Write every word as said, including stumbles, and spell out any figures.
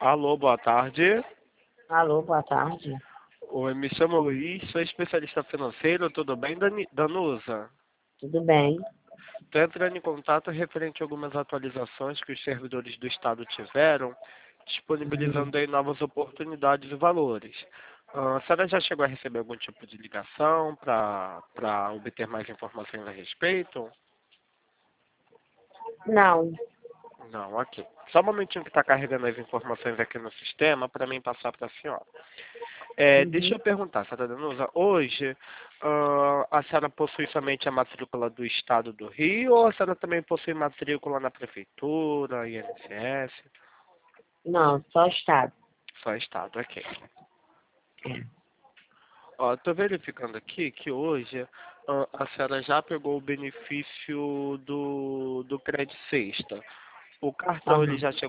Alô, boa tarde. Alô, boa tarde. Oi, me chamo Luiz, sou especialista financeiro, tudo bem, Dani- Danusa? Tudo bem? Estou entrando em contato referente a algumas atualizações que os servidores do Estado tiveram, Uhum. disponibilizando aí novas oportunidades e valores. Ah, a senhora já chegou a receber algum tipo de ligação para para obter mais informações a respeito? Não. Não, ok. Só um momentinho que está carregando as informações aqui no sistema para mim passar para a senhora. É, deixa Uhum. eu perguntar, senhora Danusa, hoje ah, a senhora possui somente a matrícula do Estado do Rio ou a senhora também possui matrícula na Prefeitura, I N S S? Não, só estado. Só Estado, ok. É. Ó, estou verificando aqui que hoje ah, a senhora já pegou o benefício do, do Crédito Sexta. O cartão ele Aham. já chegou